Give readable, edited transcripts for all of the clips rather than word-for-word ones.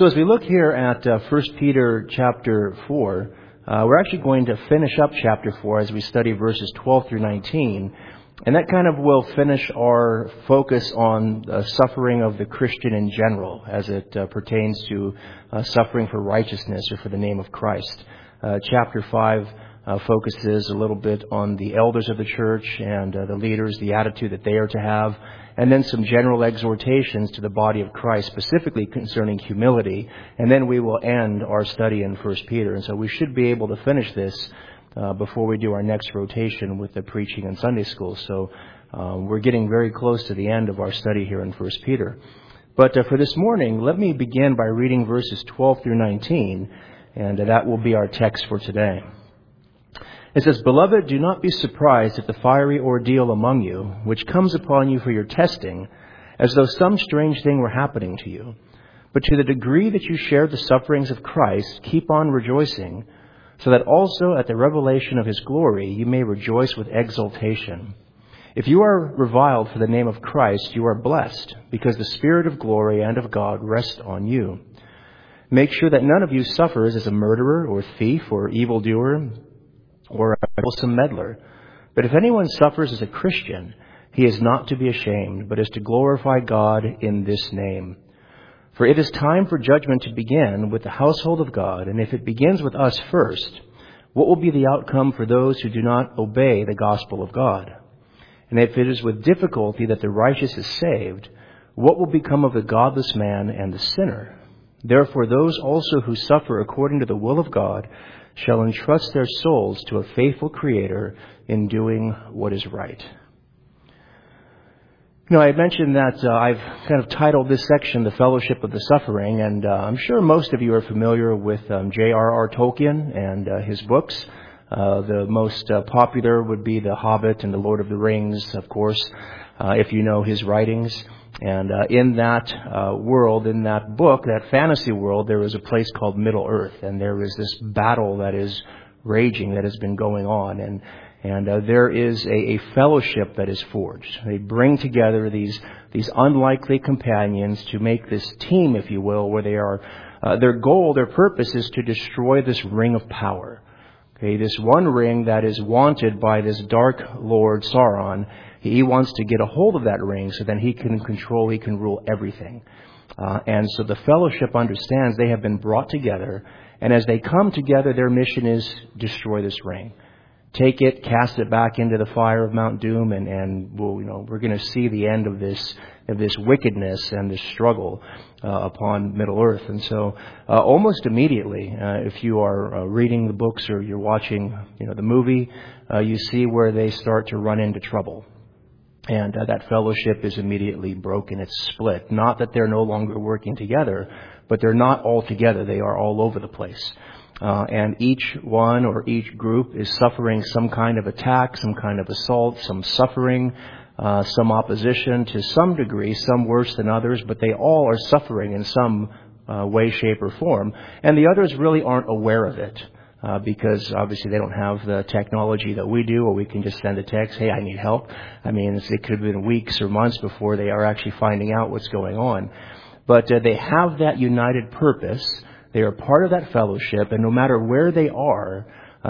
So as we look here at 1 Peter chapter 4, we're actually going to finish up chapter 4 as we study verses 12 through 19. And that kind of will finish our focus on the suffering of the Christian in general as it pertains to suffering for righteousness or for the name of Christ. Chapter 5 focuses a little bit on the elders of the church and the leaders, the attitude that they are to have, and then some general exhortations to the body of Christ, specifically concerning humility. And then we will end our study in 1 Peter. And so we should be able to finish this before we do our next rotation with the preaching and Sunday school. So we're getting very close to the end of our study here in 1 Peter. But for this morning, let me begin by reading verses 12 through 19, and that will be our text for today. It says, "Beloved, do not be surprised at the fiery ordeal among you, which comes upon you for your testing, as though some strange thing were happening to you. But to the degree that you share the sufferings of Christ, keep on rejoicing, so that also at the revelation of His glory you may rejoice with exultation. If you are reviled for the name of Christ, you are blessed, because the Spirit of glory and of God rests on you. Make sure that none of you suffers as a murderer or thief or evildoer, or a meddlesome meddler. But if anyone suffers as a Christian, he is not to be ashamed, but is to glorify God in this name. For it is time for judgment to begin with the household of God, and if it begins with us first, what will be the outcome for those who do not obey the gospel of God? And if it is with difficulty that the righteous is saved, what will become of the godless man and the sinner? Therefore those also who suffer according to the will of God shall entrust their souls to a faithful Creator in doing what is right." You know, I mentioned that I've kind of titled this section, "The Fellowship of the Suffering," and I'm sure most of you are familiar with J.R.R. Tolkien and his books. The most popular would be The Hobbit and The Lord of the Rings, of course, if you know his writings. And in that world, in that book, that fantasy world, there is a place called Middle Earth, and there is this battle that is raging, that has been going on, and there is a fellowship that is forged. They bring together these unlikely companions to make this team, if you will, where they are. Their goal, their purpose, is to destroy this ring of power. Okay, this one ring that is wanted by this Dark Lord Sauron. He wants to get a hold of that ring so then he can control, he can rule everything. And so the fellowship understands they have been brought together, and as they come together, their mission is destroy this ring. Take it, cast it back into the fire of Mount Doom, and we're going to see the end of this wickedness and this struggle upon Middle Earth. And so almost immediately, if you are reading the books or you're watching the movie, you see where they start to run into trouble. And that fellowship is immediately broken. It's split. Not that they're no longer working together, but they're not all together. They are all over the place. And each one or each group is suffering some kind of attack, some kind of assault, some suffering, some opposition to some degree, some worse than others, but they all are suffering in some way, shape, or form. And the others really aren't aware of it. Because obviously they don't have the technology that we do, or we can just send a text, "Hey, I need help." I mean, it could have been weeks or months before they are actually finding out what's going on. But they have that united purpose. They are part of that fellowship, and no matter where they are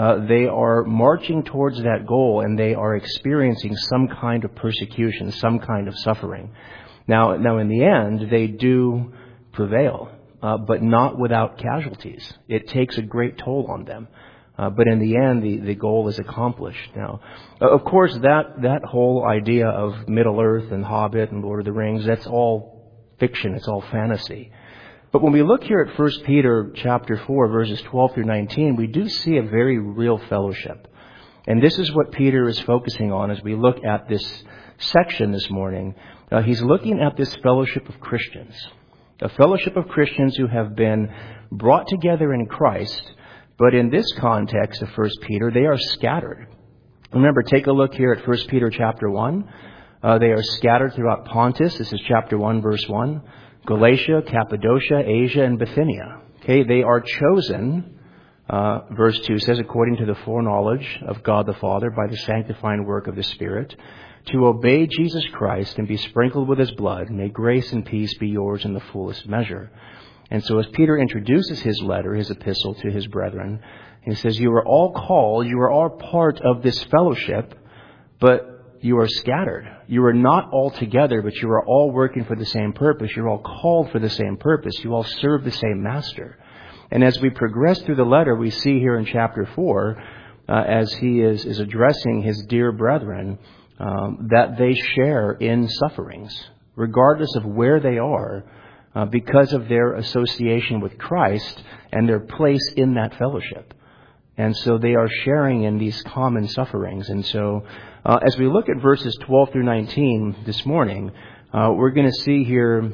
marching towards that goal, and they are experiencing some kind of persecution, some kind of suffering. Now in the end, they do prevail. But not without casualties. It takes a great toll on them. But in the end, the goal is accomplished. Now, of course, that whole idea of Middle Earth and Hobbit and Lord of the Rings, that's all fiction. It's all fantasy. But when we look here at 1 Peter chapter 4, verses 12 through 19, we do see a very real fellowship. And this is what Peter is focusing on as we look at this section this morning. He's looking at this fellowship of Christians. A fellowship of Christians who have been brought together in Christ, but in this context of 1 Peter, they are scattered. Remember, take a look here at 1 Peter chapter 1. They are scattered throughout Pontus. This is chapter 1, verse 1. Galatia, Cappadocia, Asia, and Bithynia. Okay, they are chosen, verse 2 says, according to the foreknowledge of God the Father by the sanctifying work of the Spirit, to obey Jesus Christ and be sprinkled with His blood. May grace and peace be yours in the fullest measure. And so as Peter introduces his letter, his epistle to his brethren, he says, you are all called, you are all part of this fellowship, but you are scattered. You are not all together, but you are all working for the same purpose. You're all called for the same purpose. You all serve the same master. And as we progress through the letter, we see here in chapter 4, as he is addressing his dear brethren, that they share in sufferings, regardless of where they are, because of their association with Christ and their place in that fellowship. And so they are sharing in these common sufferings. And so as we look at verses 12 through 19 this morning, we're going to see here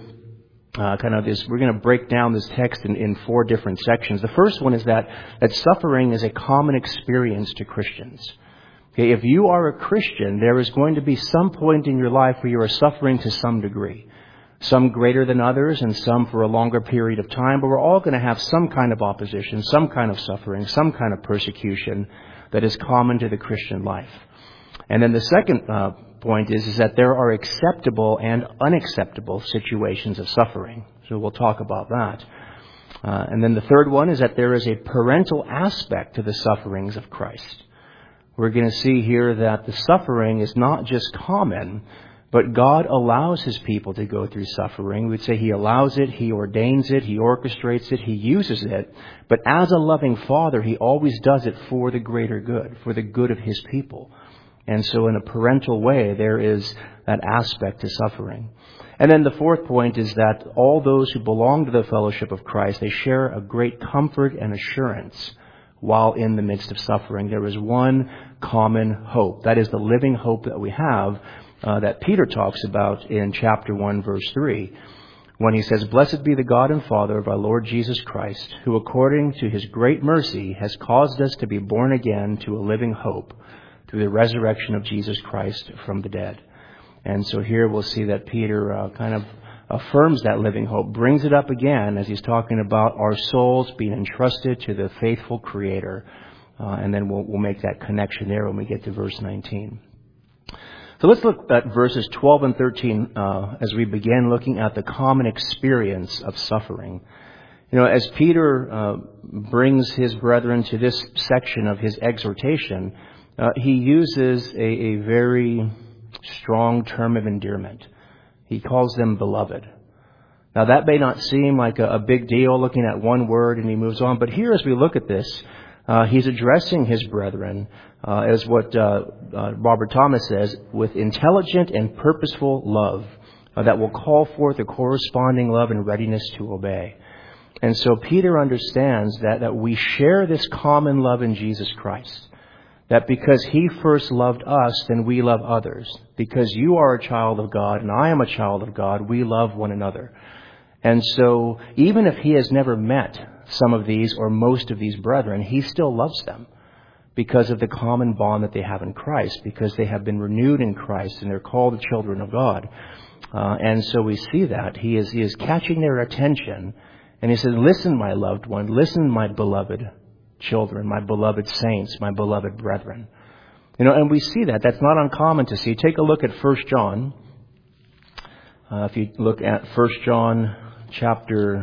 we're going to break down this text in 4 different sections. The first one is that suffering is a common experience to Christians. Okay, if you are a Christian, there is going to be some point in your life where you are suffering to some degree. Some greater than others and some for a longer period of time, but we're all going to have some kind of opposition, some kind of suffering, some kind of persecution that is common to the Christian life. And then the second point is that there are acceptable and unacceptable situations of suffering. So we'll talk about that. And then the third one is that there is a parental aspect to the sufferings of Christ. We're going to see here that the suffering is not just common, but God allows His people to go through suffering. We'd say He allows it, He ordains it, He orchestrates it, He uses it. But as a loving Father, He always does it for the greater good, for the good of His people. And so in a parental way, there is that aspect to suffering. And then the fourth point is that all those who belong to the fellowship of Christ, they share a great comfort and assurance while in the midst of suffering. There is one common hope. That is the living hope that we have, that Peter talks about in chapter 1, verse 3, when he says, "Blessed be the God and Father of our Lord Jesus Christ, who according to His great mercy has caused us to be born again to a living hope through the resurrection of Jesus Christ from the dead." And so here we'll see that Peter kind of affirms that living hope, brings it up again as he's talking about our souls being entrusted to the faithful Creator. And then we'll make that connection there when we get to verse 19. So let's look at verses 12 and 13 as we begin looking at the common experience of suffering. You know, as Peter brings his brethren to this section of his exhortation, he uses a very strong term of endearment. He calls them beloved. Now that may not seem like a big deal looking at one word and he moves on, but here as we look at this, he's addressing his brethren as what Robert Thomas says, with intelligent and purposeful love that will call forth a corresponding love and readiness to obey. And so Peter understands that we share this common love in Jesus Christ. That because He first loved us, then we love others. Because you are a child of God and I am a child of God, we love one another. And so even if he has never met some of these or most of these brethren, he still loves them because of the common bond that they have in Christ, because they have been renewed in Christ and they're called the children of God. And so we see that he is catching their attention, and he says, "Listen, my loved one, listen, my beloved children, my beloved saints, my beloved brethren." You know, and we see that. That's not uncommon to see. Take a look at 1 John. If you look at 1 John chapter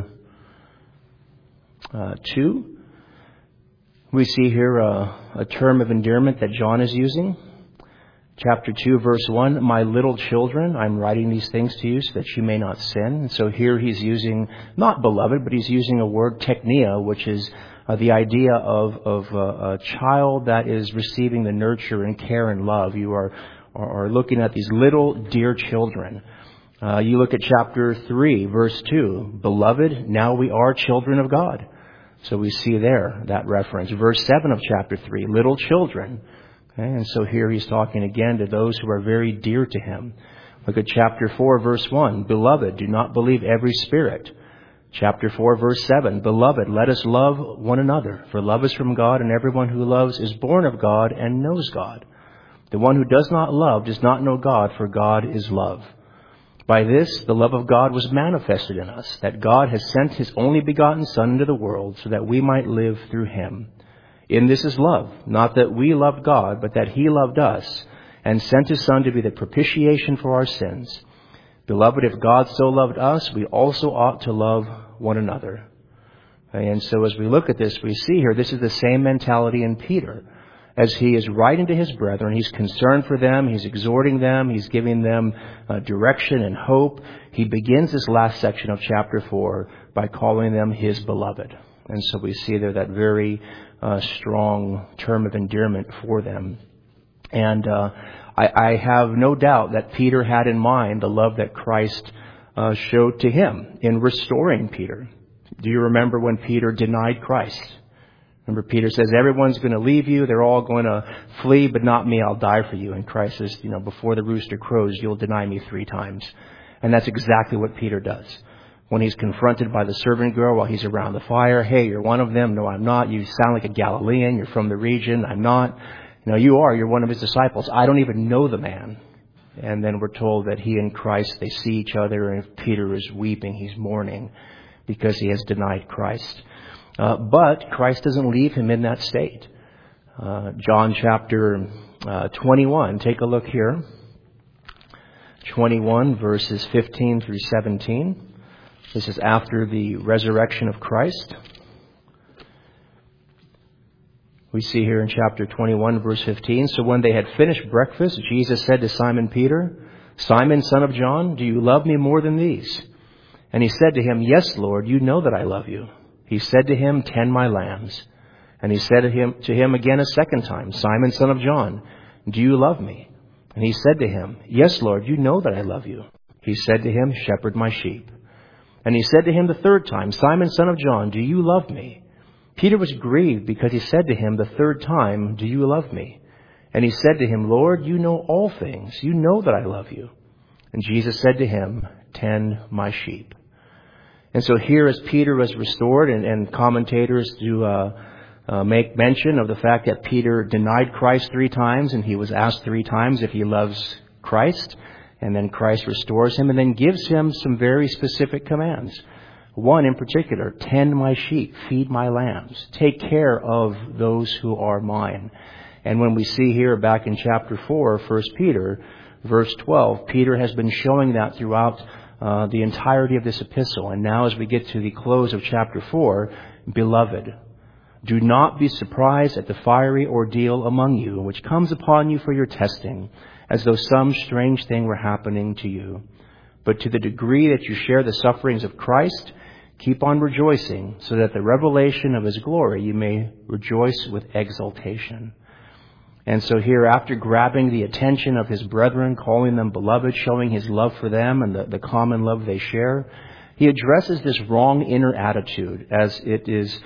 2, we see here a term of endearment that John is using. Chapter 2, verse 1, "My little children, I'm writing these things to you so that you may not sin." And so here he's using, not beloved, but he's using a word, teknia, which is the idea of a child that is receiving the nurture and care and love. You are looking at these little dear children. You look at chapter 3, verse 2, "Beloved, now we are children of God." So we see there that reference. Verse 7 of chapter 3, "Little children." Okay, and so here he's talking again to those who are very dear to him. Look at chapter 4, verse 1, "Beloved, do not believe every spirit." Chapter 4, verse 7, "Beloved, let us love one another, for love is from God, and everyone who loves is born of God and knows God. The one who does not love does not know God, for God is love. By this, the love of God was manifested in us, that God has sent His only begotten Son into the world so that we might live through Him. In this is love, not that we loved God, but that He loved us and sent His Son to be the propitiation for our sins. Beloved, if God so loved us, we also ought to love one another. And so as we look at this, we see here, this is the same mentality in Peter. As he is writing to his brethren, he's concerned for them, he's exhorting them, he's giving them direction and hope. He begins this last section of chapter 4 by calling them his beloved. And so we see there that very strong term of endearment for them. And I have no doubt that Peter had in mind the love that Christ showed to him in restoring Peter. Do you remember when Peter denied Christ? Remember, Peter says, everyone's going to leave you. They're all going to flee, but not me. I'll die for you. And Christ says, before the rooster crows, you'll deny me 3 times. And that's exactly what Peter does. When he's confronted by the servant girl while he's around the fire, hey, you're one of them. No, I'm not. You sound like a Galilean. You're from the region. I'm not. No, you are. You're one of his disciples. I don't even know the man. And then we're told that he and Christ, they see each other, and Peter is weeping. He's mourning because he has denied Christ. But Christ doesn't leave him in that state. John chapter 21, take a look here. 21 verses 15 through 17. This is after the resurrection of Christ. We see here in chapter 21, verse 15, so when they had finished breakfast, Jesus said to Simon Peter, Simon, son of John, do you love me more than these? And he said to him, yes, Lord, you know that I love you. He said to him, tend my lambs. And he said to him again a second time, Simon, son of John, do you love me? And he said to him, yes, Lord, you know that I love you. He said to him, shepherd my sheep. And he said to him the third time, Simon, son of John, do you love me? Peter was grieved because he said to him the third time, do you love me? And he said to him, Lord, you know all things. You know that I love you. And Jesus said to him, tend my sheep. And so here as Peter was restored, and commentators do make mention of the fact that Peter denied Christ 3 times, and he was asked 3 times if he loves Christ. And then Christ restores him and then gives him some very specific commands. One in particular, tend my sheep, feed my lambs, take care of those who are mine. And when we see here back in chapter 4, 1 Peter, verse 12, Peter has been showing that throughout the entirety of this epistle. And now as we get to the close of chapter 4, beloved, do not be surprised at the fiery ordeal among you, which comes upon you for your testing, as though some strange thing were happening to you. But to the degree that you share the sufferings of Christ, keep on rejoicing, so that the revelation of his glory you may rejoice with exultation. And so here, after grabbing the attention of his brethren, calling them beloved, showing his love for them and the common love they share, he addresses this wrong inner attitude as it is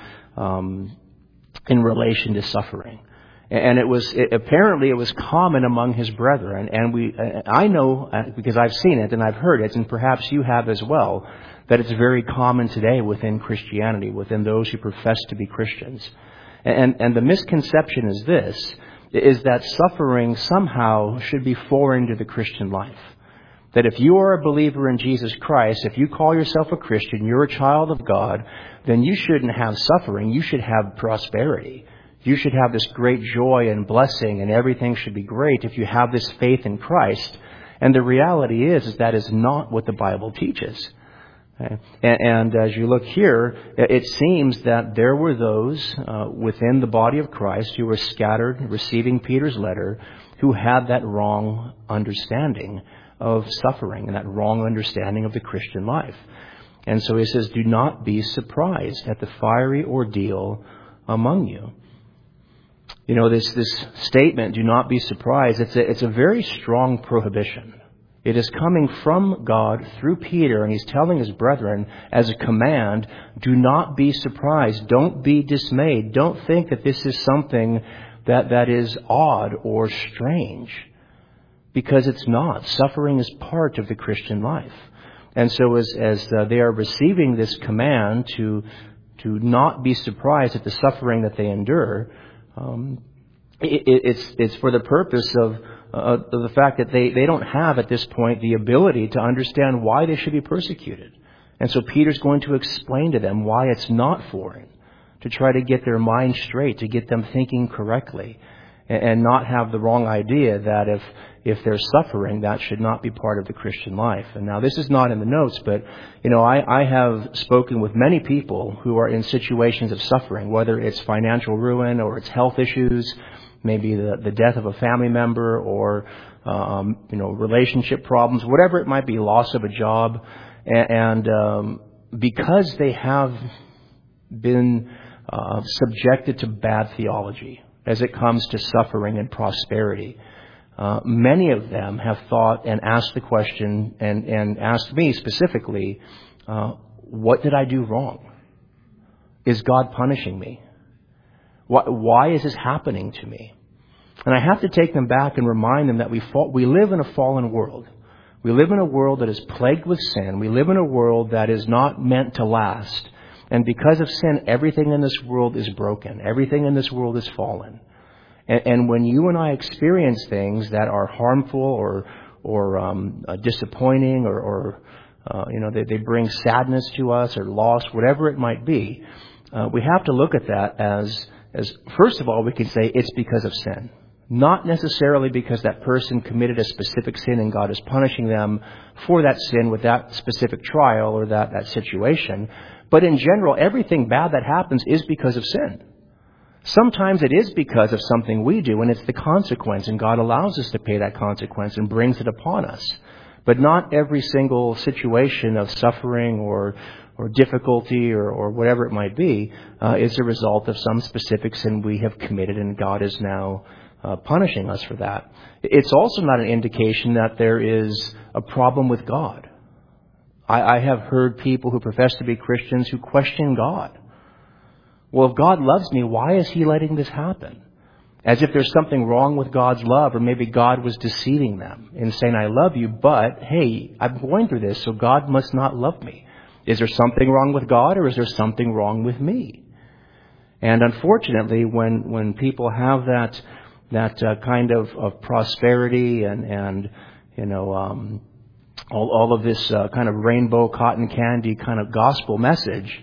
in relation to suffering. And apparently it was common among his brethren. And I know, because I've seen it and I've heard it, and perhaps you have as well, that it's very common today within Christianity, within those who profess to be Christians. And the misconception is this, is that suffering somehow should be foreign to the Christian life. That if you are a believer in Jesus Christ, if you call yourself a Christian, you're a child of God, then you shouldn't have suffering, you should have prosperity. You should have this great joy and blessing, and everything should be great if you have this faith in Christ. And the reality is that is not what the Bible teaches. Okay? And as you look here, it seems that there were those within the body of Christ who were scattered, receiving Peter's letter, who had that wrong understanding of suffering and that wrong understanding of the Christian life. And so he says, do not be surprised at the fiery ordeal among you. You know, this statement, do not be surprised, it's a very strong prohibition. It is coming from God through Peter, and he's telling his brethren as a command, do not be surprised, don't be dismayed, don't think that this is something that is odd or strange, because it's not. Suffering is part of the Christian life. And so as they are receiving this command to not be surprised at the suffering that they endure, it's for the purpose of the fact that they don't have at this point the ability to understand why they should be persecuted. And so Peter's going to explain to them why it's not foreign, to try to get their mind straight, to get them thinking correctly, and not have the wrong idea that if there's suffering, that should not be part of the Christian life. And now this is not in the notes, but, I have spoken with many people who are in situations of suffering, whether it's financial ruin or it's health issues, maybe the death of a family member or, relationship problems, whatever it might be, loss of a job. And because they have been subjected to bad theology as it comes to suffering and prosperity, many of them have thought and asked the question and asked me specifically, what did I do wrong? Is God punishing me? Why is this happening to me? And I have to take them back and remind them that we live in a fallen world. We live in a world that is plagued with sin. We live in a world that is not meant to last. And because of sin, everything in this world is broken. Everything in this world is fallen. And when you and I experience things that are harmful or disappointing or they bring sadness to us or loss, whatever it might be, we have to look at that as first of all, we can say it's because of sin. Not necessarily because that person committed a specific sin and God is punishing them for that sin with that specific trial or that situation. But in general, everything bad that happens is because of sin. Sometimes it is because of something we do, and it's the consequence, and God allows us to pay that consequence and brings it upon us. But not every single situation of suffering or difficulty or whatever it might be is a result of some specific sin we have committed, and God is now punishing us for that. It's also not an indication that there is a problem with God. I have heard people who profess to be Christians who question God. Well, if God loves me, why is He letting this happen? As if there's something wrong with God's love, or maybe God was deceiving them in saying, I love you, but hey, I'm going through this, so God must not love me. Is there something wrong with God, or is there something wrong with me? And unfortunately, when people have that kind of prosperity and all of this kind of rainbow cotton candy kind of gospel message,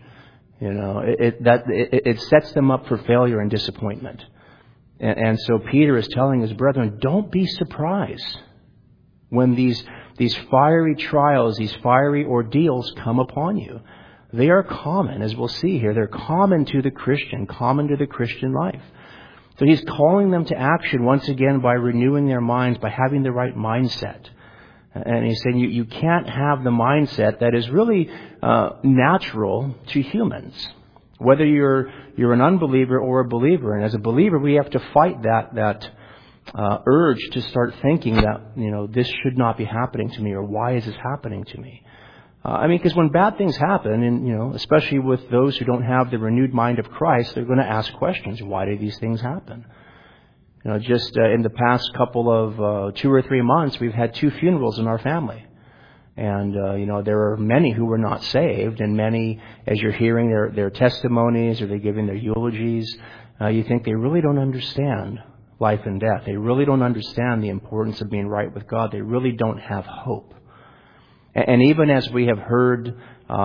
it sets them up for failure and disappointment. And so Peter is telling his brethren, don't be surprised when these fiery trials, these fiery ordeals come upon you. They are common, as we'll see here. They're common to the Christian, common to the Christian life. So he's calling them to action once again by renewing their minds, by having the right mindset. And he's saying you can't have the mindset that is really natural to humans, whether you're an unbeliever or a believer. And as a believer, we have to fight that urge to start thinking that this should not be happening to me, or why is this happening to me? Because when bad things happen, and especially with those who don't have the renewed mind of Christ, they're going to ask questions. Why do these things happen? Just in the past couple of 2 or 3 months, we've had 2 funerals in our family. And, there are many who were not saved, and many, as you're hearing their testimonies or they're giving their eulogies, you think they really don't understand life and death. They really don't understand the importance of being right with God. They really don't have hope. And even as we have heard,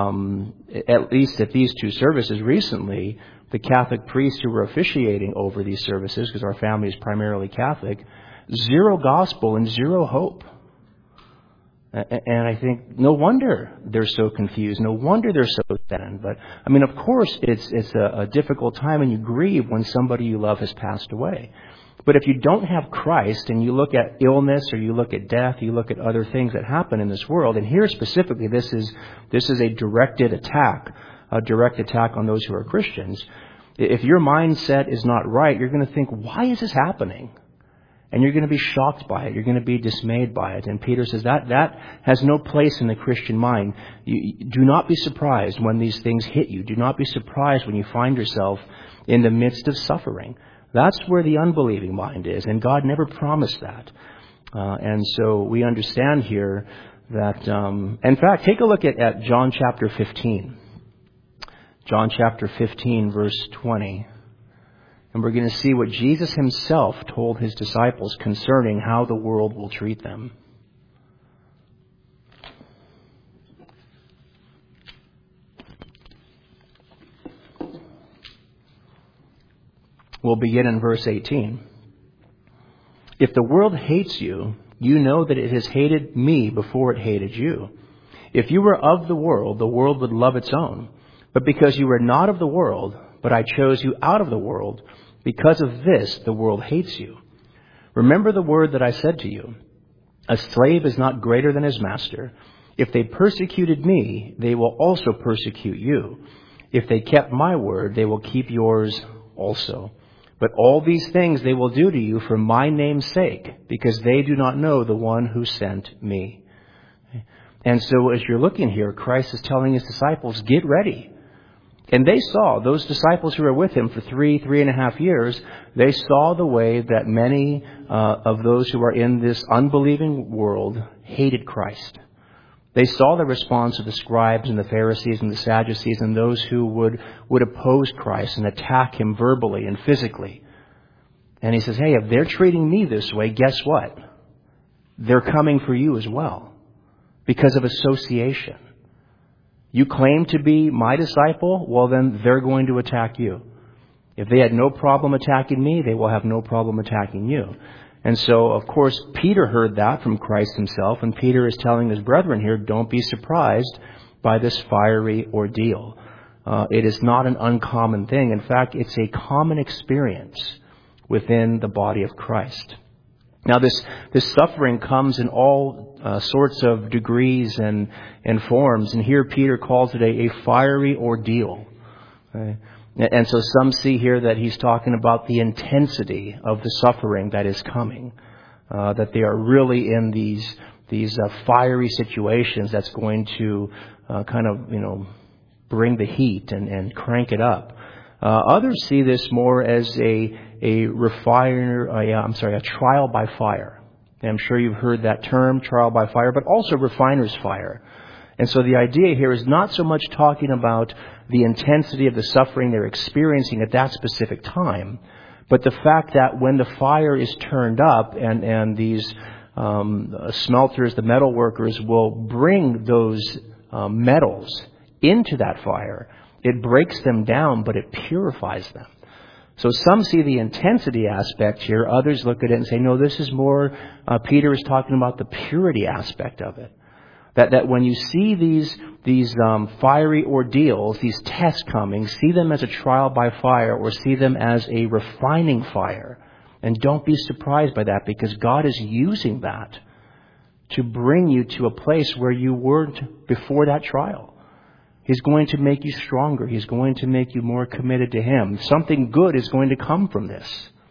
at least at these 2 services recently, the Catholic priests who were officiating over these services, because our family is primarily Catholic, 0 gospel and 0 hope. And I think no wonder they're so confused. No wonder they're so saddened. But of course, it's a difficult time, and you grieve when somebody you love has passed away. But if you don't have Christ, and you look at illness, or you look at death, you look at other things that happen in this world, and here specifically, this is a directed attack on those who are Christians. If your mindset is not right, you're going to think, why is this happening? And you're going to be shocked by it. You're going to be dismayed by it. And Peter says that has no place in the Christian mind. You do not be surprised when these things hit you. Do not be surprised when you find yourself in the midst of suffering. That's where the unbelieving mind is. And God never promised that. And so we understand here that, in fact, take a look at John chapter 15. John chapter 15, verse 20. And we're going to see what Jesus himself told his disciples concerning how the world will treat them. We'll begin in verse 18. If the world hates you, you know that it has hated me before it hated you. If you were of the world would love its own. But because you were not of the world, but I chose you out of the world, because of this the world hates you. Remember the word that I said to you. A slave is not greater than his master. If they persecuted me, they will also persecute you. If they kept my word, they will keep yours also. But all these things they will do to you for my name's sake, because they do not know the one who sent me. And so as you're looking here, Christ is telling his disciples, get ready. And they saw, those disciples who were with him for 3.5 years, they saw the way that many of those who are in this unbelieving world hated Christ. They saw the response of the scribes and the Pharisees and the Sadducees and those who would oppose Christ and attack him verbally and physically. And he says, hey, if they're treating me this way, guess what? They're coming for you as well because of association. You claim to be my disciple, well then they're going to attack you. If they had no problem attacking me, they will have no problem attacking you. And so, of course, Peter heard that from Christ himself, and Peter is telling his brethren here, don't be surprised by this fiery ordeal. It is not an uncommon thing. In fact, it's a common experience within the body of Christ. Now, this suffering comes in all sorts of degrees and forms. And here Peter calls it a fiery ordeal. Okay? And so some see here that he's talking about the intensity of the suffering that is coming. That they are really in these fiery situations that's going to bring the heat and crank it up. Others see this more as a trial by fire. And I'm sure you've heard that term, trial by fire, but also refiner's fire. And so the idea here is not so much talking about the intensity of the suffering they're experiencing at that specific time, but the fact that when the fire is turned up and these smelters, the metal workers will bring those metals into that fire, it breaks them down, but it purifies them. So some see the intensity aspect here. Others look at it and say, no, this is more, Peter is talking about the purity aspect of it. That when you see these fiery ordeals, these tests coming, see them as a trial by fire or see them as a refining fire. And don't be surprised by that, because God is using that to bring you to a place where you weren't before that trial. He's going to make you stronger. He's going to make you more committed to Him. Something good is going to come from this.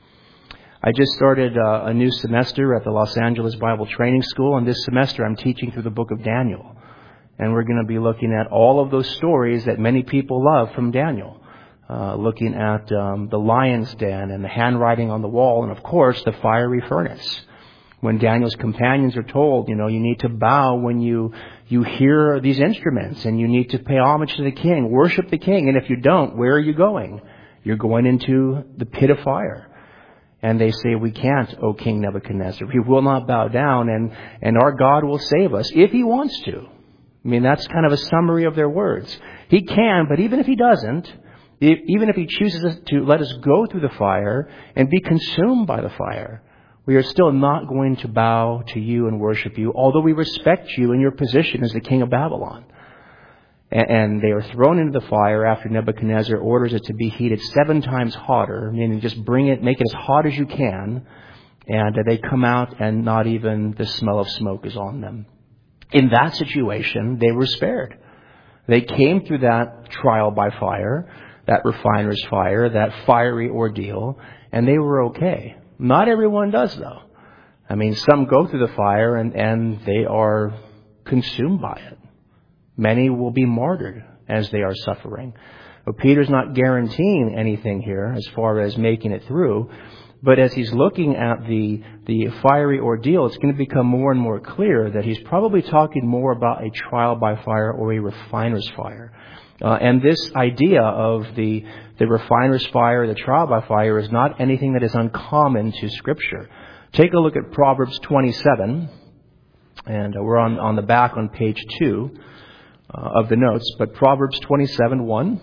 I just started a new semester at the Los Angeles Bible Training School, and this semester I'm teaching through the book of Daniel. And we're going to be looking at all of those stories that many people love from Daniel. Looking at the lion's den and the handwriting on the wall, and of course the fiery furnace. When Daniel's companions are told, you need to bow when you hear these instruments, and you need to pay homage to the king, worship the king, and if you don't, where are you going? You're going into the pit of fire. And they say, we can't, O King Nebuchadnezzar. We will not bow down, and our God will save us if He wants to. I mean, that's kind of a summary of their words. He can, but even if He doesn't, even if He chooses to let us go through the fire and be consumed by the fire, we are still not going to bow to you and worship you, although we respect you in your position as the king of Babylon. And they are thrown into the fire after Nebuchadnezzar orders it to be heated 7 times hotter, meaning just make it as hot as you can. And they come out and not even the smell of smoke is on them. In that situation, they were spared. They came through that trial by fire, that refiner's fire, that fiery ordeal, and they were okay. Not everyone does, though. I mean, some go through the fire and they are consumed by it. Many will be martyred as they are suffering. But Peter's not guaranteeing anything here as far as making it through. But as he's looking at the fiery ordeal, it's going to become more and more clear that he's probably talking more about a trial by fire or a refiner's fire. And this idea of the refiner's fire, the trial by fire, is not anything that is uncommon to Scripture. Take a look at Proverbs 27, and we're on the back on page 2 of the notes. But Proverbs 27:1.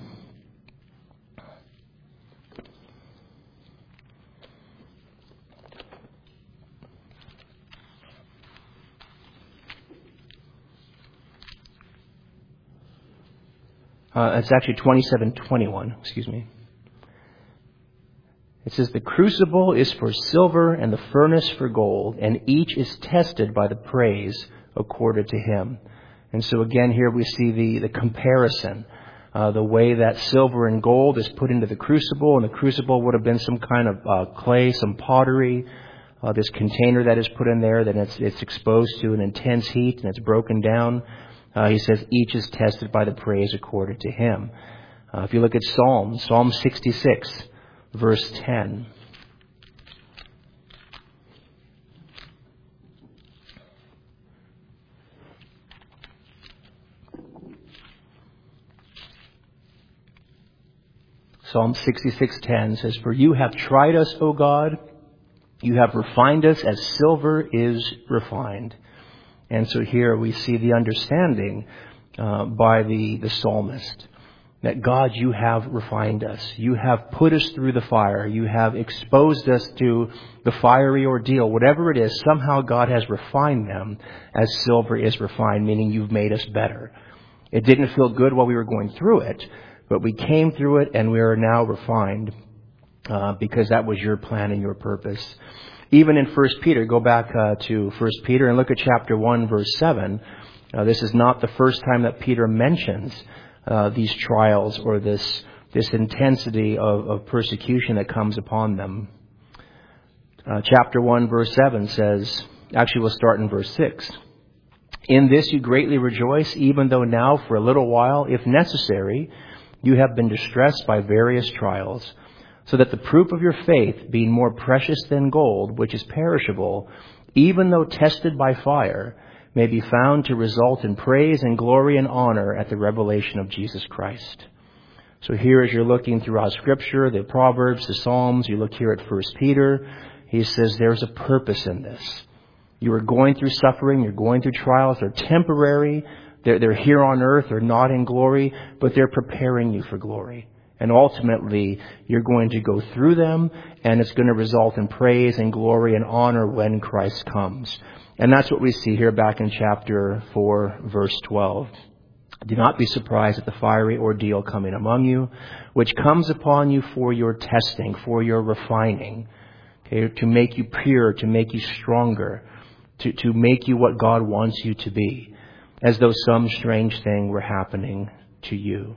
It's actually 27:21, excuse me. It says, the crucible is for silver and the furnace for gold, and each is tested by the praise accorded to him. And so again, here we see the comparison. The way that silver and gold is put into the crucible, and the crucible would have been some kind of clay, some pottery, this container that is put in there, then it's exposed to an intense heat and it's broken down. He says each is tested by the praise accorded to him. If you look at Psalm 66, verse 10. Psalm 66:10 says, for you have tried us, O God. You have refined us as silver is refined. And so here we see the understanding by the psalmist that God, you have refined us. You have put us through the fire. You have exposed us to the fiery ordeal. Whatever it is, somehow God has refined them as silver is refined, meaning you've made us better. It didn't feel good while we were going through it, but we came through it and we are now refined because that was your plan and your purpose. Even in 1 Peter, go back to 1 Peter and look at chapter 1, verse 7. This is not the first time that Peter mentions these trials or this intensity of persecution that comes upon them. Chapter 1, verse 7 says, actually we'll start in verse 6. In this you greatly rejoice, even though now for a little while, if necessary, you have been distressed by various trials, so that the proof of your faith, being more precious than gold, which is perishable, even though tested by fire, may be found to result in praise and glory and honor at the revelation of Jesus Christ. So here, as you're looking throughout Scripture, the Proverbs, the Psalms, you look here at 1 Peter, he says there's a purpose in this. You are going through suffering, you're going through trials, they're temporary, they're here on earth, they're not in glory, but they're preparing you for glory. And ultimately, you're going to go through them, and it's going to result in praise and glory and honor when Christ comes. And that's what we see here back in chapter 4, verse 12. Do not be surprised at the fiery ordeal coming among you, which comes upon you for your testing, for your refining, okay, to make you pure, to make you stronger, to make you what God wants you to be, as though some strange thing were happening to you.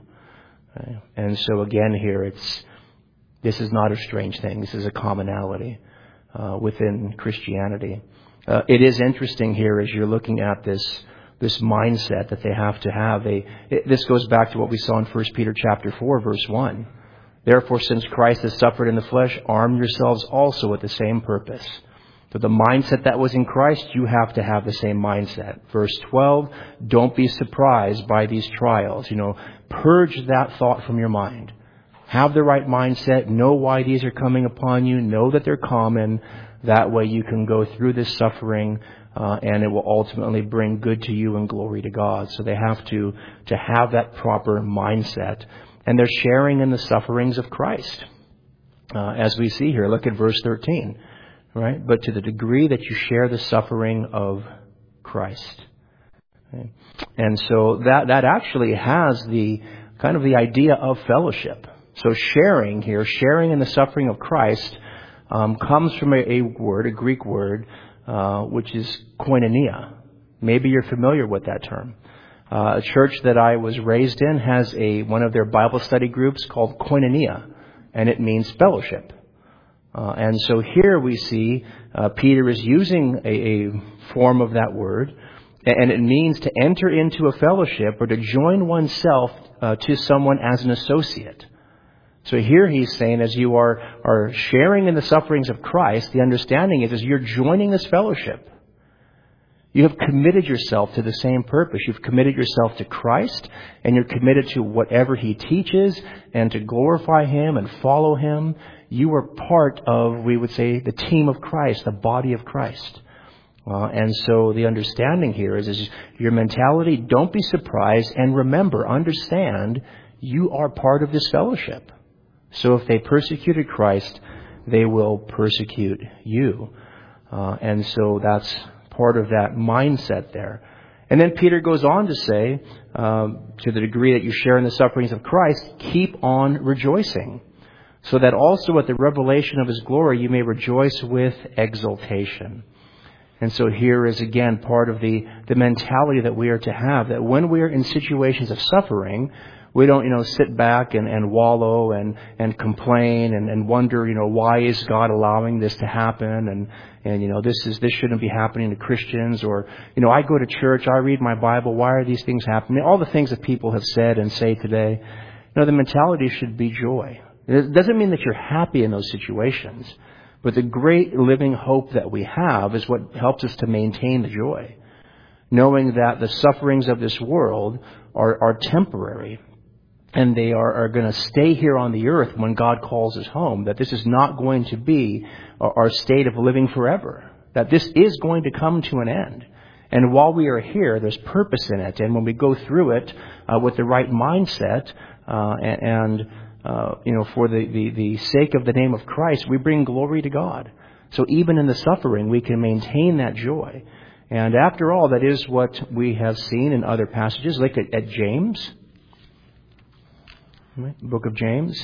And so again here, this is not a strange thing. This is a commonality within Christianity. It is interesting here as you're looking at this mindset that they have to have. This goes back to what we saw in 1 Peter chapter 4, verse 1. Therefore, since Christ has suffered in the flesh, arm yourselves also with the same purpose. So the mindset that was in Christ, you have to have the same mindset. Verse 12, don't be surprised by these trials. Purge that thought from your mind. Have the right mindset. Know why these are coming upon you. Know that they're common. That way you can go through this suffering and it will ultimately bring good to you and glory to God. So they have to have that proper mindset. And they're sharing in the sufferings of Christ. As we see here, look at verse 13. Right? But to the degree that you share the suffering of Christ. Okay? And so that actually has the kind of the idea of fellowship. So sharing in the suffering of Christ, comes from a Greek word, which is koinonia. Maybe you're familiar with that term. A church that I was raised in has one of their Bible study groups called koinonia, and it means fellowship. And so here we see Peter is using a form of that word, and it means to enter into a fellowship or to join oneself to someone as an associate. So here he's saying, as you are sharing in the sufferings of Christ, the understanding is you're joining this fellowship. You have committed yourself to the same purpose. You've committed yourself to Christ, and you're committed to whatever He teaches and to glorify Him and follow Him. You are part of, we would say, the team of Christ, the body of Christ. And so the understanding here is your mentality, don't be surprised, and remember, understand, you are part of this fellowship. So if they persecuted Christ, they will persecute you. And so that's part of that mindset there. And then Peter goes on to say, to the degree that you share in the sufferings of Christ, keep on rejoicing, so that also at the revelation of His glory you may rejoice with exultation. And so here is again part of the mentality that we are to have, that when we are in situations of suffering, we don't, sit back and wallow and complain and wonder, why is God allowing this to happen? And this shouldn't be happening to Christians. Or, I go to church, I read my Bible, why are these things happening? All the things that people have said and say today. The mentality should be joy. It doesn't mean that you're happy in those situations, but the great living hope that we have is what helps us to maintain the joy. Knowing that the sufferings of this world are temporary. And they are going to stay here on the earth when God calls us home. That this is not going to be our state of living forever. That this is going to come to an end. And while we are here, there's purpose in it. And when we go through it with the right mindset for the sake of the name of Christ, we bring glory to God. So even in the suffering, we can maintain that joy. And after all, that is what we have seen in other passages. Look at James. Book of James,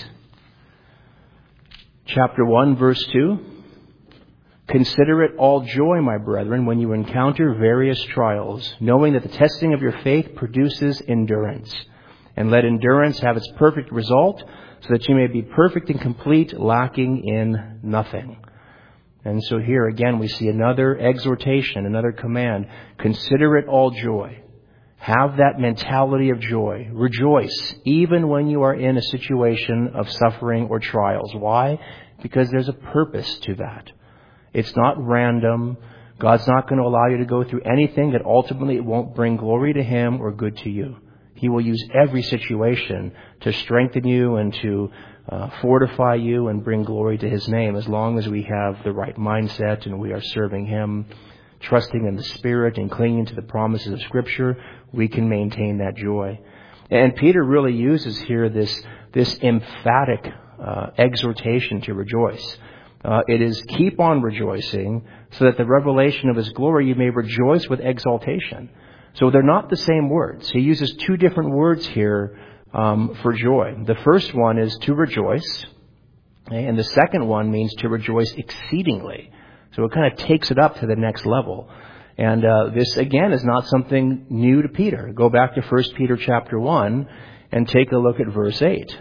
chapter 1, verse 2. Consider it all joy, my brethren, when you encounter various trials, knowing that the testing of your faith produces endurance. And let endurance have its perfect result, so that you may be perfect and complete, lacking in nothing. And so here again we see another exhortation, another command. Consider it all joy. Have that mentality of joy. Rejoice, even when you are in a situation of suffering or trials. Why? Because there's a purpose to that. It's not random. God's not going to allow you to go through anything that ultimately won't bring glory to Him or good to you. He will use every situation to strengthen you and to fortify you and bring glory to His name, as long as we have the right mindset and we are serving Him, trusting in the Spirit and clinging to the promises of Scripture. We can maintain that joy. And Peter really uses here this emphatic exhortation to rejoice. It is keep on rejoicing, so that the revelation of His glory you may rejoice with exultation. So they're not the same words. He uses two different words here for joy. The first one is to rejoice, and the second one means to rejoice exceedingly. So it kind of takes it up to the next level. And this, again, is not something new to Peter. Go back to 1 Peter chapter 1 and take a look at verse 8.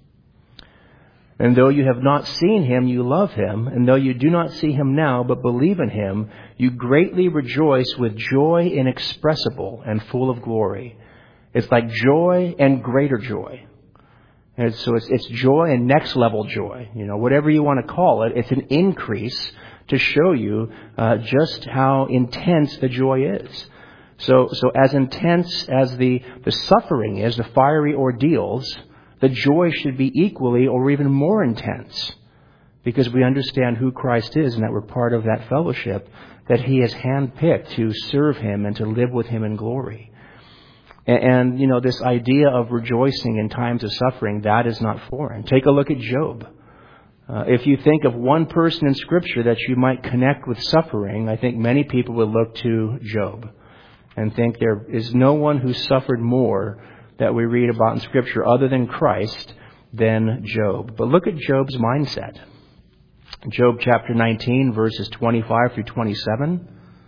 And though you have not seen Him, you love Him. And though you do not see Him now, but believe in Him, you greatly rejoice with joy inexpressible and full of glory. It's like joy and greater joy. And so it's joy and next level joy. Whatever you want to call it, it's an increase to show you just how intense the joy is. So as intense as the suffering is, the fiery ordeals, the joy should be equally or even more intense, because we understand who Christ is and that we're part of that fellowship that He has handpicked to serve Him and to live with Him in glory. And this idea of rejoicing in times of suffering, that is not foreign. Take a look at Job. If you think of one person in Scripture that you might connect with suffering, I think many people would look to Job and think there is no one who suffered more that we read about in Scripture other than Christ than Job. But look at Job's mindset. Job chapter 19, verses 25 through 27.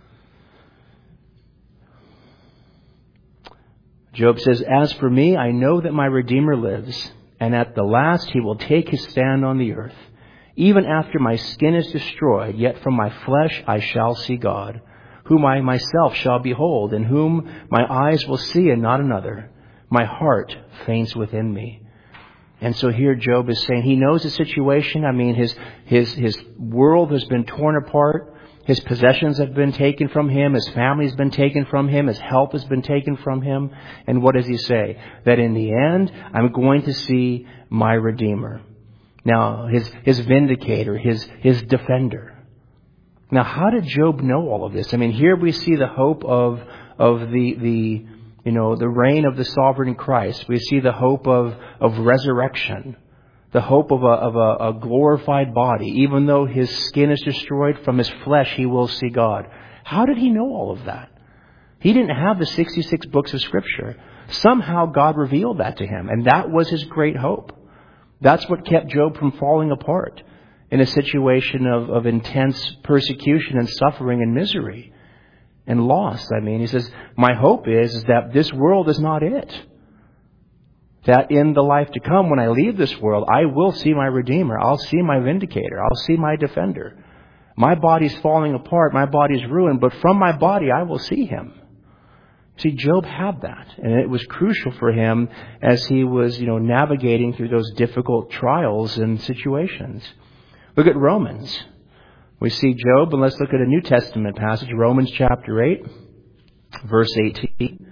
Job says, "As for me, I know that my Redeemer lives, and at the last He will take His stand on the earth. Even after my skin is destroyed, yet from my flesh I shall see God, whom I myself shall behold, and whom my eyes will see and not another. My heart faints within me." And so here Job is saying he knows the situation. I mean, his world has been torn apart. His possessions have been taken from him. His family has been taken from him. His health has been taken from him. And what does he say? That in the end, I'm going to see my Redeemer. Now, his vindicator, his defender. Now, how did Job know all of this? I mean, here we see the hope of the reign of the sovereign Christ. We see the hope of resurrection. The hope of a glorified body. Even though his skin is destroyed, from his flesh he will see God. How did he know all of that? He didn't have the 66 books of Scripture. Somehow God revealed that to him, and that was his great hope. That's what kept Job from falling apart in a situation of intense persecution and suffering and misery and loss. He says, my hope is that this world is not it. That in the life to come, when I leave this world, I will see my Redeemer. I'll see my Vindicator. I'll see my Defender. My body's falling apart. My body's ruined. But from my body, I will see Him. See, Job had that. And it was crucial for him as he was, navigating through those difficult trials and situations. Look at Romans. We see Job, and let's look at a New Testament passage, Romans chapter 8, verse 18.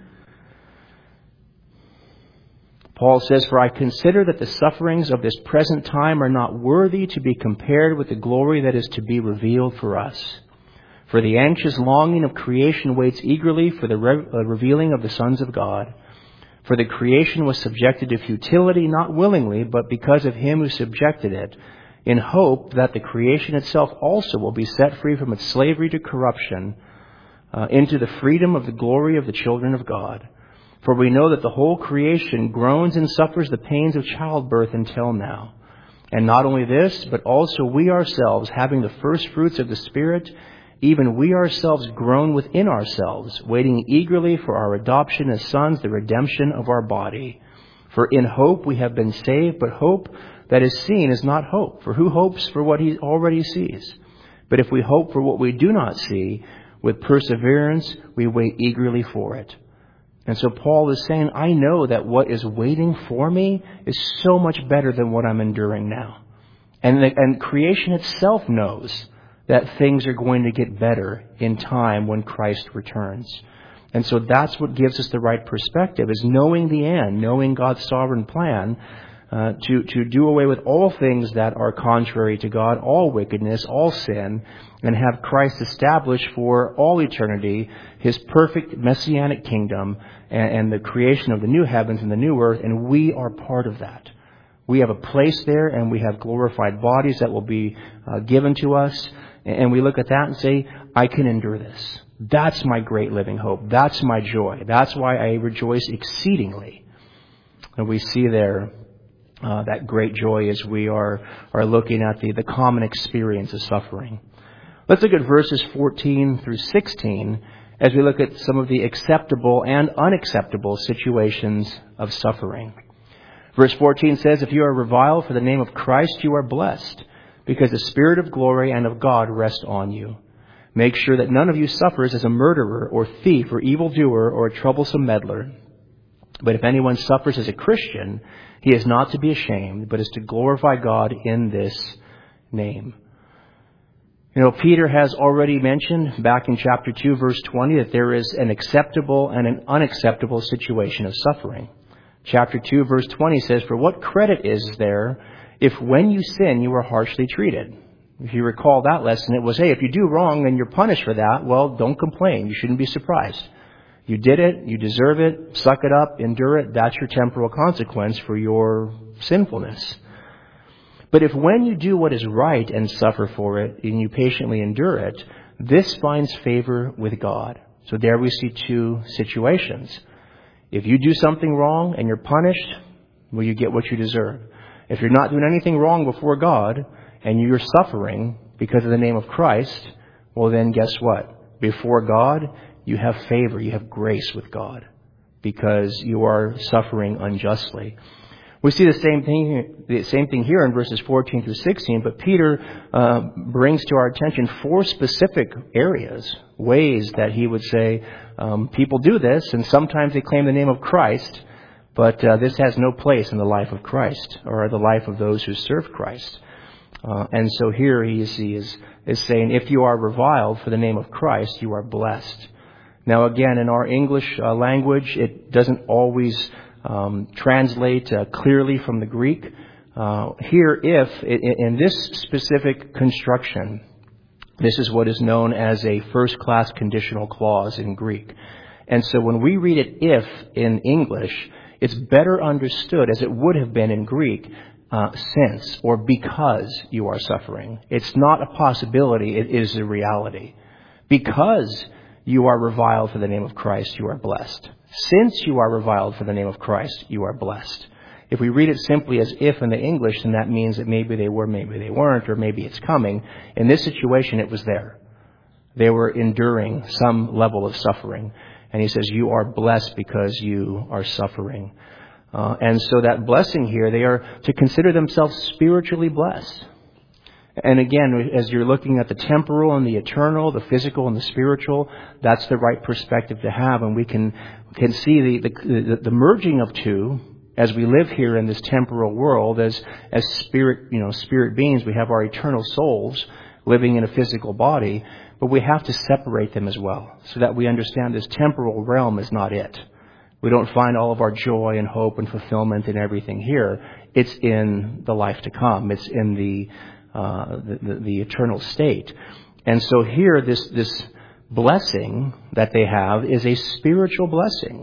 Paul says, "For I consider that the sufferings of this present time are not worthy to be compared with the glory that is to be revealed for us. For the anxious longing of creation waits eagerly for the revealing of the sons of God. For the creation was subjected to futility, not willingly, but because of Him who subjected it, in hope that the creation itself also will be set free from its slavery to corruption, into the freedom of the glory of the children of God. For we know that the whole creation groans and suffers the pains of childbirth until now. And not only this, but also we ourselves, having the first fruits of the Spirit, even we ourselves groan within ourselves, waiting eagerly for our adoption as sons, the redemption of our body. For in hope we have been saved, but hope that is seen is not hope. For who hopes for what he already sees? But if we hope for what we do not see, with perseverance we wait eagerly for it." And so Paul is saying, I know that what is waiting for me is so much better than what I'm enduring now. And creation itself knows that things are going to get better in time when Christ returns. And so that's what gives us the right perspective, is knowing the end, knowing God's sovereign plan, to do away with all things that are contrary to God, all wickedness, all sin, and have Christ establish for all eternity His perfect messianic kingdom and the creation of the new heavens and the new earth, and we are part of that. We have a place there, and we have glorified bodies that will be given to us, and we look at that and say, I can endure this. That's my great living hope. That's my joy. That's why I rejoice exceedingly. And we see there that great joy as we are looking at the common experience of suffering. Let's look at verses 14 through 16 as we look at some of the acceptable and unacceptable situations of suffering. Verse 14 says, "If you are reviled for the name of Christ, you are blessed, because the Spirit of glory and of God rests on you. Make sure that none of you suffers as a murderer or thief or evildoer or a troublesome meddler. But if anyone suffers as a Christian, he is not to be ashamed, but is to glorify God in this name." Peter has already mentioned back in chapter 2, verse 20, that there is an acceptable and an unacceptable situation of suffering. Chapter 2, verse 20 says, "For what credit is there if when you sin you are harshly treated?" If you recall that lesson, it was, hey, if you do wrong and you're punished for that, well, don't complain. You shouldn't be surprised. You did it, you deserve it, suck it up, endure it. That's your temporal consequence for your sinfulness. But if when you do what is right and suffer for it, and you patiently endure it, this finds favor with God. So there we see two situations. If you do something wrong and you're punished, well, you get what you deserve. If you're not doing anything wrong before God and you're suffering because of the name of Christ, well, then guess what? Before God, you have favor, you have grace with God because you are suffering unjustly. We see the same thing here in verses 14 through 16, but Peter brings to our attention four specific areas, ways that he would say people do this, and sometimes they claim the name of Christ, but this has no place in the life of Christ or the life of those who serve Christ. And so here he is saying, if you are reviled for the name of Christ, you are blessed. Now again, in our English language, it doesn't always translate clearly from the Greek. Here, if, in this specific construction, this is what is known as a first-class conditional clause in Greek. And so when we read it if in English, it's better understood as it would have been in Greek, since or because you are suffering. It's not a possibility, it is a reality. Because you are reviled for the name of Christ, you are blessed. Since you are reviled for the name of Christ, you are blessed. If we read it simply as if in the English, then that means that maybe they were, maybe they weren't, or maybe it's coming. In this situation, it was there. They were enduring some level of suffering. And he says, you are blessed because you are suffering. And so that blessing here, they are to consider themselves spiritually blessed. And again, as you're looking at the temporal and the eternal, the physical and the spiritual, that's the right perspective to have. And we can see the merging of two as we live here in this temporal world as spirit beings. We have our eternal souls living in a physical body, but we have to separate them as well so that we understand this temporal realm is not it. We don't find all of our joy and hope and fulfillment in everything here. It's in the life to come. It's in the eternal state. And so here, this blessing that they have is a spiritual blessing.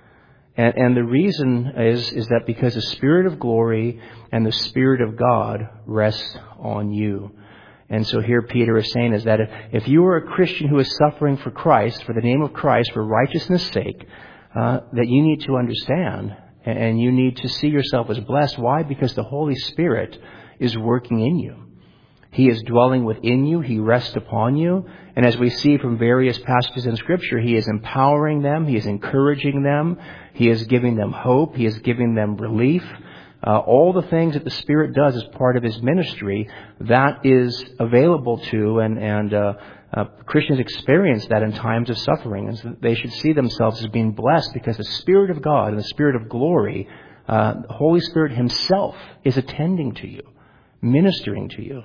And the reason is that because the Spirit of glory and the Spirit of God rests on you. And so here Peter is saying is that if you are a Christian who is suffering for Christ, for the name of Christ, for righteousness' sake, that you need to understand and you need to see yourself as blessed. Why? Because the Holy Spirit is working in you. He is dwelling within you. He rests upon you. And as we see from various passages in Scripture, He is empowering them. He is encouraging them. He is giving them hope. He is giving them relief. All the things that the Spirit does as part of His ministry, that is available to and Christians experience that in times of suffering. And so they should see themselves as being blessed because the Spirit of God and the Spirit of glory, the Holy Spirit Himself is attending to you, ministering to you.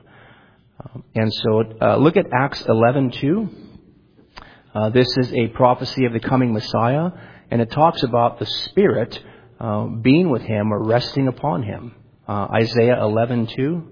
And so look at Acts 11:2. This is a prophecy of the coming Messiah, and it talks about the Spirit being with Him or resting upon Him. Isaiah 11:2.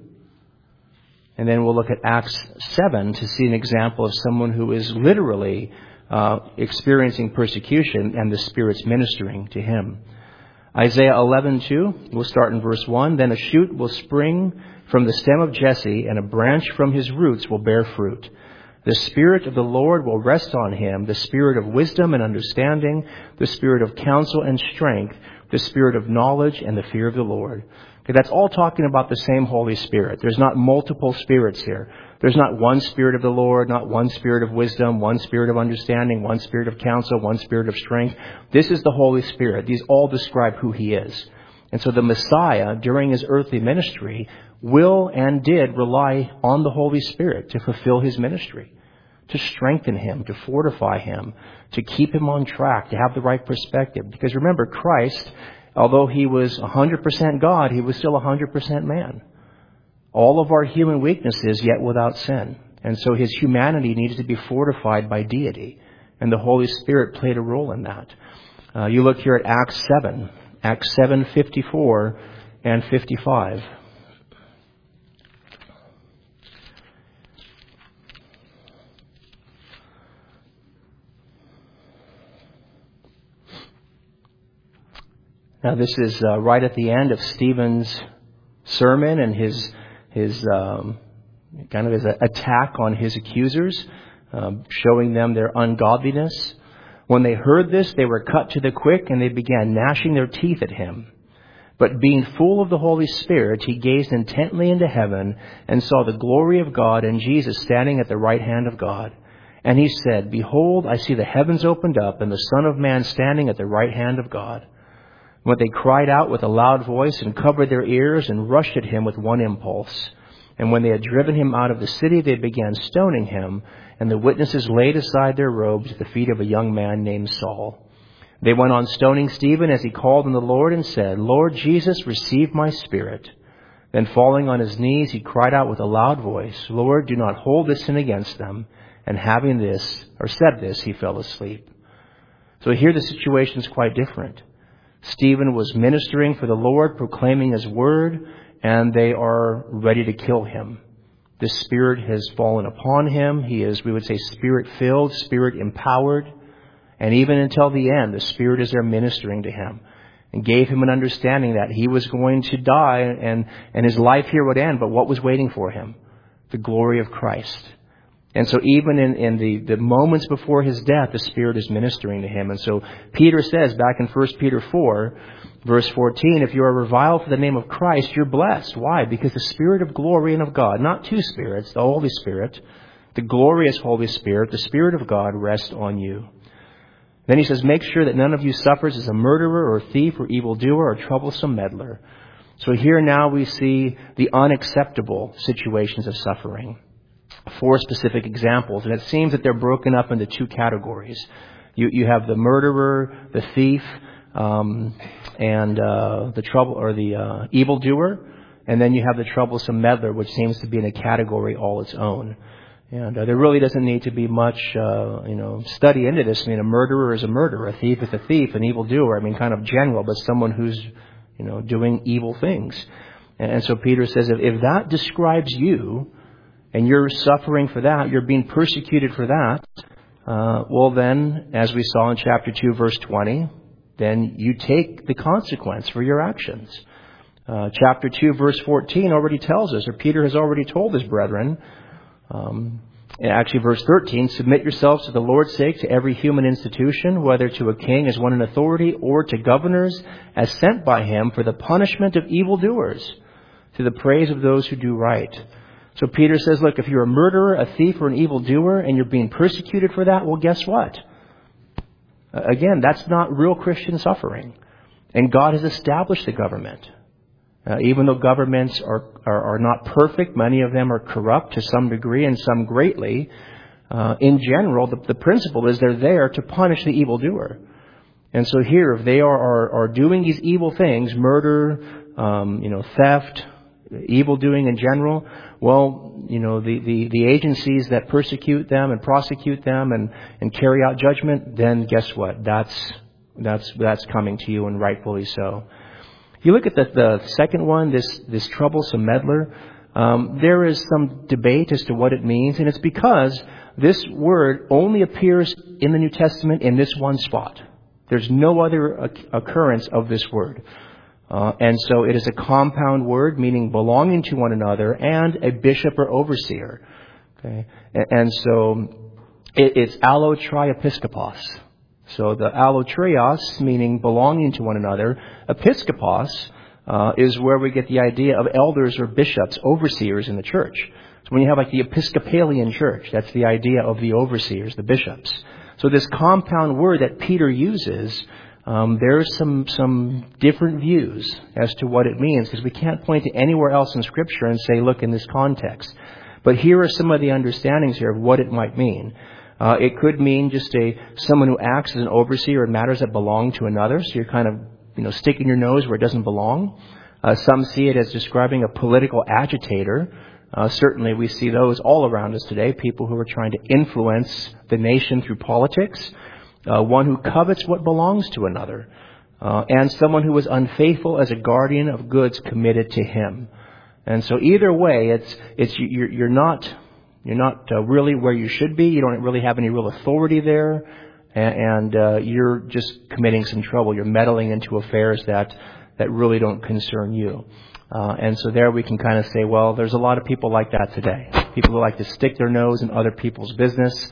And then we'll look at Acts 7 to see an example of someone who is literally experiencing persecution and the Spirit's ministering to him. Isaiah 11:2, we'll start in verse 1. Then a shoot will spring from the stem of Jesse, and a branch from his roots will bear fruit. The Spirit of the Lord will rest on him, the Spirit of wisdom and understanding, the Spirit of counsel and strength, the Spirit of knowledge and the fear of the Lord. Okay, that's all talking about the same Holy Spirit. There's not multiple spirits here. There's not one Spirit of the Lord, not one Spirit of wisdom, one Spirit of understanding, one Spirit of counsel, one Spirit of strength. This is the Holy Spirit. These all describe who He is. And so the Messiah, during His earthly ministry, will and did rely on the Holy Spirit to fulfill His ministry, to strengthen Him, to fortify Him, to keep Him on track, to have the right perspective. Because remember, Christ, although He was 100% God, He was still 100% man. All of our human weaknesses, yet without sin. And so His humanity needed to be fortified by deity. And the Holy Spirit played a role in that. You look here at Acts 7. Acts 7:54 and 55. Now this is right at the end of Stephen's sermon and his kind of his attack on his accusers, showing them their ungodliness. When they heard this, they were cut to the quick, and they began gnashing their teeth at him. But being full of the Holy Spirit, he gazed intently into heaven and saw the glory of God and Jesus standing at the right hand of God. And he said, Behold, I see the heavens opened up and the Son of Man standing at the right hand of God. When they cried out with a loud voice and covered their ears and rushed at him with one impulse. And when they had driven him out of the city, they began stoning him. And the witnesses laid aside their robes at the feet of a young man named Saul. They went on stoning Stephen as he called on the Lord and said, Lord Jesus, receive my spirit. Then falling on his knees, he cried out with a loud voice, Lord, do not hold this sin against them. And having said this, he fell asleep. So here the situation is quite different. Stephen was ministering for the Lord, proclaiming His word, and they are ready to kill him. The Spirit has fallen upon him. He is, we would say, Spirit-filled, Spirit-empowered. And even until the end, the Spirit is there ministering to him and gave him an understanding that he was going to die and his life here would end. But what was waiting for him? The glory of Christ. And so even in the moments before his death, the Spirit is ministering to him. And so Peter says back in 1 Peter 4, verse 14, if you are reviled for the name of Christ, you're blessed. Why? Because the Spirit of glory and of God, not two spirits, the Holy Spirit, the glorious Holy Spirit, the Spirit of God rests on you. Then he says, make sure that none of you suffers as a murderer or thief or evildoer or troublesome meddler. So here now we see the unacceptable situations of suffering. 4 specific examples, and it seems that they're broken up into 2 categories. You have the murderer, the thief, and the evildoer, and then you have the troublesome meddler, which seems to be in a category all its own. And there really doesn't need to be much, study into this. I mean, a murderer is a murderer, a thief is a thief, an evildoer. I mean, kind of general, but someone who's, doing evil things. And so Peter says, if that describes you, and you're suffering for that, you're being persecuted for that, well then, as we saw in chapter 2, verse 20, then you take the consequence for your actions. Chapter 2, verse 14 already tells us, or Peter has already told his brethren, actually verse 13, submit yourselves to the Lord's sake to every human institution, whether to a king as one in authority, or to governors as sent by him for the punishment of evildoers, to the praise of those who do right. So Peter says, look, if you're a murderer, a thief, or an evildoer, and you're being persecuted for that, well, guess what? Again, that's not real Christian suffering. And God has established the government. Even though governments are not perfect, many of them are corrupt to some degree and some greatly. In general, the principle is they're there to punish the evildoer. And so here, if they are doing these evil things, murder, theft, evil doing in general, well, the agencies that persecute them and prosecute them and carry out judgment, then guess what? That's coming to you, and rightfully so. You look at the second one, this troublesome meddler. There is some debate as to what it means, and it's because this word only appears in the New Testament in this one spot. There's no other occurrence of this word. And so it is a compound word, meaning belonging to one another, and a bishop or overseer. Okay, and so it's allotriepiskopos. So the allotrios, meaning belonging to one another. Episkopos is where we get the idea of elders or bishops, overseers in the church. So when you have like the Episcopalian church, that's the idea of the overseers, the bishops. So this compound word that Peter uses, there's some different views as to what it means, because we can't point to anywhere else in Scripture and say, look, in this context. But here are some of the understandings here of what it might mean. It could mean just someone who acts as an overseer in matters that belong to another. So you're kind of, sticking your nose where it doesn't belong. Some see it as describing a political agitator. Certainly we see those all around us today, people who are trying to influence the nation through politics. One who covets what belongs to another. And someone who is unfaithful as a guardian of goods committed to him. And so either way, you're not really where you should be. You don't really have any real authority there. And you're just committing some trouble. You're meddling into affairs that really don't concern you. And so there we can kind of say, well, there's a lot of people like that today. People who like to stick their nose in other people's business.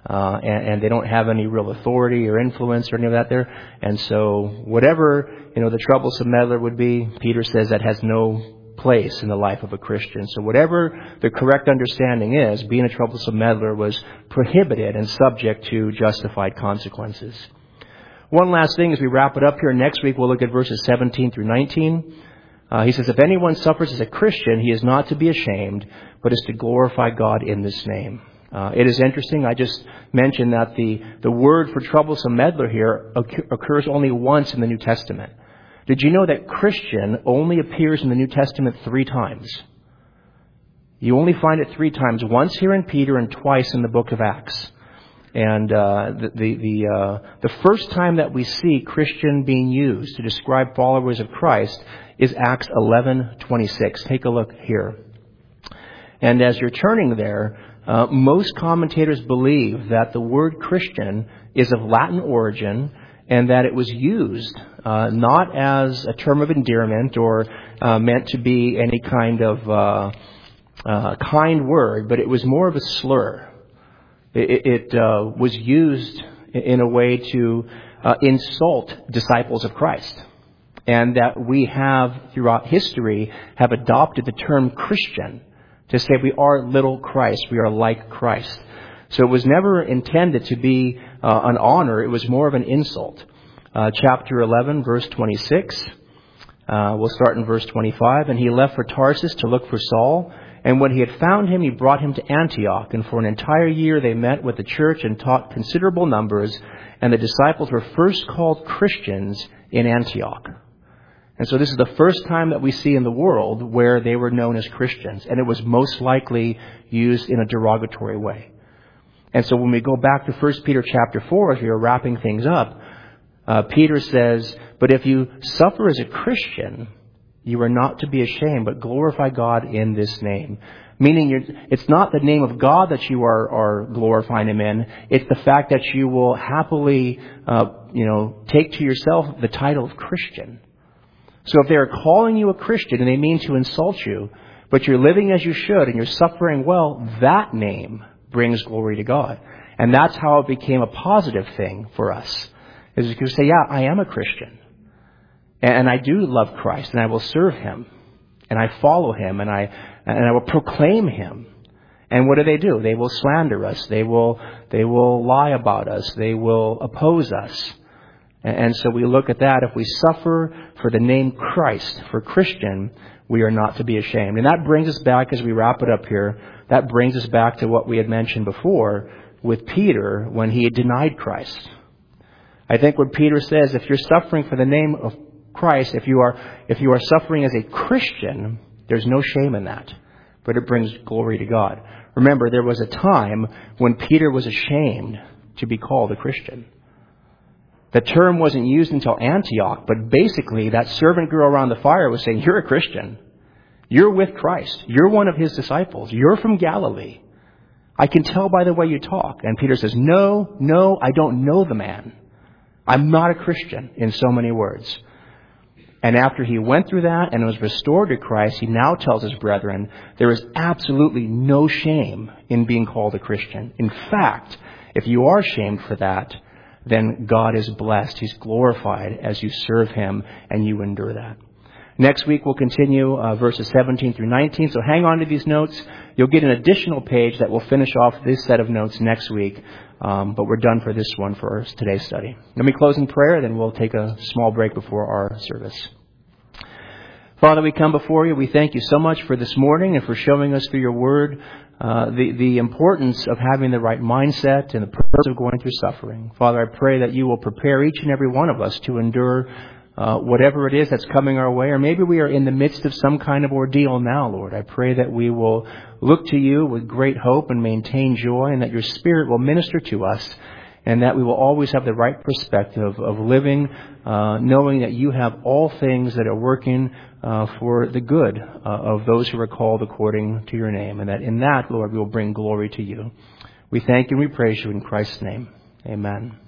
And they don't have any real authority or influence or any of that there. And so whatever, the troublesome meddler would be, Peter says that has no place in the life of a Christian. So whatever the correct understanding is, being a troublesome meddler was prohibited and subject to justified consequences. One last thing as we wrap it up here. Next week we'll look at verses 17 through 19. He says, if anyone suffers as a Christian, he is not to be ashamed, but is to glorify God in this name. It is interesting. I just mentioned that the word for troublesome meddler here occurs only once in the New Testament. Did you know that Christian only appears in the New Testament 3 times? You only find it 3 times. Once here in Peter and twice in the book of Acts. And the first time that we see Christian being used to describe followers of Christ is Acts 11:26. Take a look here. And as you're turning there, most commentators believe that the word Christian is of Latin origin and that it was used not as a term of endearment or meant to be any kind of kind word, but it was more of a slur. It was used in a way to insult disciples of Christ. And that we have, throughout history, have adopted the term Christian to say we are little Christ, we are like Christ. So it was never intended to be an honor, it was more of an insult. Chapter 11, verse 26. We'll start in verse 25. And he left for Tarsus to look for Saul. And when he had found him, he brought him to Antioch. And for an entire year they met with the church and taught considerable numbers. And the disciples were first called Christians in Antioch. And so this is the first time that we see in the world where they were known as Christians. And it was most likely used in a derogatory way. And so when we go back to 1 Peter chapter 4, as we are wrapping things up, Peter says, "But if you suffer as a Christian, you are not to be ashamed, but glorify God in this name." Meaning it's not the name of God that you are glorifying Him in. It's the fact that you will happily, take to yourself the title of Christian. So if they are calling you a Christian and they mean to insult you, but you're living as you should and you're suffering well, that name brings glory to God. And that's how it became a positive thing for us. Is you can say, yeah, I am a Christian. And I do love Christ and I will serve Him. And I follow Him and I will proclaim Him. And what do? They will slander us. They will lie about us. They will oppose us. And so we look at that. If we suffer for the name Christ, for Christian, we are not to be ashamed. And that brings us back, as we wrap it up here, that brings us back to what we had mentioned before with Peter when he had denied Christ. I think what Peter says, if you're suffering for the name of Christ, if you are suffering as a Christian, there's no shame in that. But it brings glory to God. Remember, there was a time when Peter was ashamed to be called a Christian. The term wasn't used until Antioch, but basically that servant girl around the fire was saying, you're a Christian. You're with Christ. You're one of His disciples. You're from Galilee. I can tell by the way you talk. And Peter says, no, I don't know the man. I'm not a Christian, in so many words. And after he went through that and was restored to Christ, he now tells his brethren, there is absolutely no shame in being called a Christian. In fact, if you are shamed for that, then God is blessed. He's glorified as you serve Him and you endure that. Next week we'll continue verses 17 through 19. So hang on to these notes. You'll get an additional page that will finish off this set of notes next week. But we're done for this one for today's study. Let me close in prayer, then we'll take a small break before our service. Father, we come before you. We thank you so much for this morning and for showing us through your word the importance of having the right mindset and the purpose of going through suffering. Father, I pray that you will prepare each and every one of us to endure whatever it is that's coming our way, or maybe we are in the midst of some kind of ordeal now, Lord. I pray that we will look to you with great hope and maintain joy, and that your Spirit will minister to us, and that we will always have the right perspective of living, knowing that you have all things that are working for the good of those who are called according to your name, and that in that, Lord, we will bring glory to you. We thank you and we praise you in Christ's name. Amen.